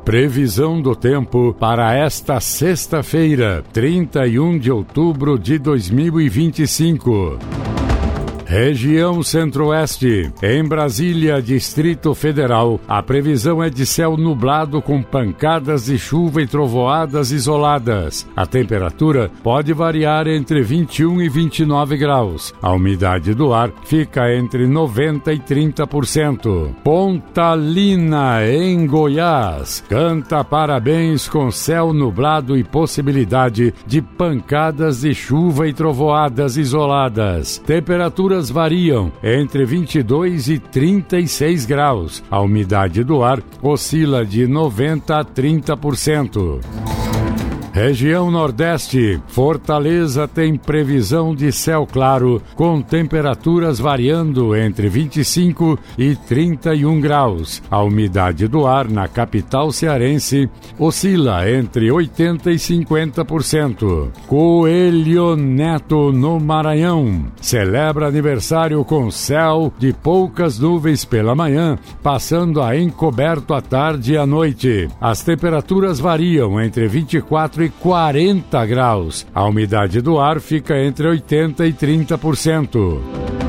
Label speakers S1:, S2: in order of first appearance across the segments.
S1: Previsão do tempo para esta sexta-feira, 31 de outubro de 2025. Região Centro-Oeste. Em Brasília, Distrito Federal, a previsão é de céu nublado com pancadas de chuva e trovoadas isoladas. A temperatura pode variar entre 21 e 29 graus. A umidade do ar fica entre 90% e 30%. Pontalina, em Goiás, canta parabéns com céu nublado e possibilidade de pancadas de chuva e trovoadas isoladas. Temperaturas variam entre 22 e 36 graus. A umidade do ar oscila de 90% a 30%. Região Nordeste. Fortaleza tem previsão de céu claro, com temperaturas variando entre 25 e 31 graus. A umidade do ar na capital cearense oscila entre 80% e 50%. Coelho Neto, no Maranhão, celebra aniversário com céu de poucas nuvens pela manhã, passando a encoberto à tarde e à noite. As temperaturas variam entre 24 e 40 graus. A umidade do ar fica entre 80% e 30%.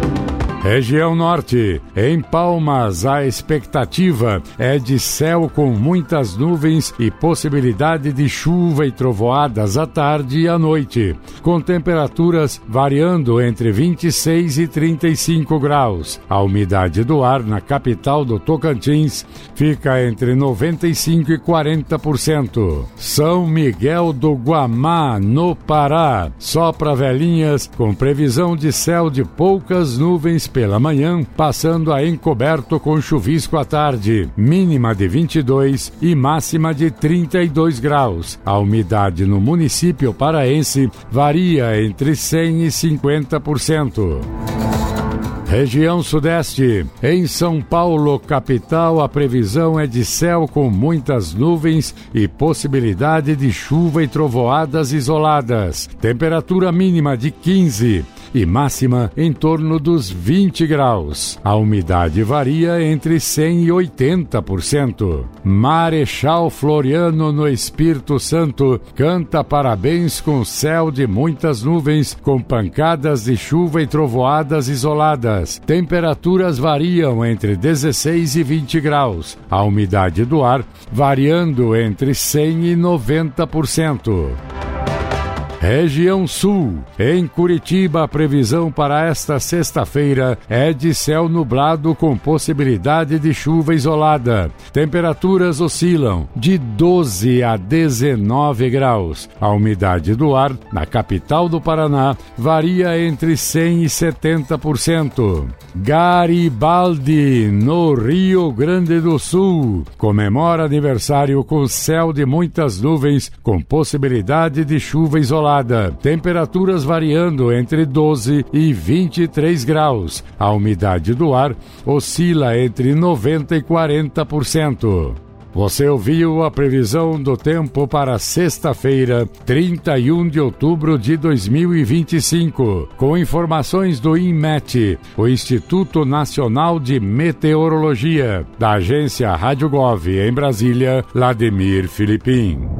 S1: Região Norte. Em Palmas, a expectativa é de céu com muitas nuvens e possibilidade de chuva e trovoadas à tarde e à noite, com temperaturas variando entre 26 e 35 graus. A umidade do ar na capital do Tocantins fica entre 95 e 40%. São Miguel do Guamá, no Pará, sopra velhinhas com previsão de céu de poucas nuvens pela manhã, passando a encoberto com chuvisco à tarde, mínima de 22 e máxima de 32 graus. A umidade no município paraense varia entre 100% e 50%. Região Sudeste. Em São Paulo, capital, a previsão é de céu com muitas nuvens e possibilidade de chuva e trovoadas isoladas. Temperatura mínima de 15 e máxima em torno dos 20 graus. A umidade varia entre 100% e 80%. Marechal Floriano, no Espírito Santo, canta parabéns com céu de muitas nuvens, com pancadas de chuva e trovoadas isoladas. Temperaturas variam entre 16 e 20 graus. A umidade do ar variando entre 100% e 90%. Região Sul. Em Curitiba, a previsão para esta sexta-feira é de céu nublado com possibilidade de chuva isolada. Temperaturas oscilam de 12 a 19 graus. A umidade do ar na capital do Paraná varia entre 100% e 70%. Garibaldi, no Rio Grande do Sul, comemora aniversário com céu de muitas nuvens com possibilidade de chuva isolada. Temperaturas variando entre 12 e 23 graus. A umidade do ar oscila entre 90% e 40%. Você ouviu a previsão do tempo para sexta-feira, 31 de outubro de 2025, com informações do INMET, o Instituto Nacional de Meteorologia, da agência Rádio Gov em Brasília, Lademir Filipim.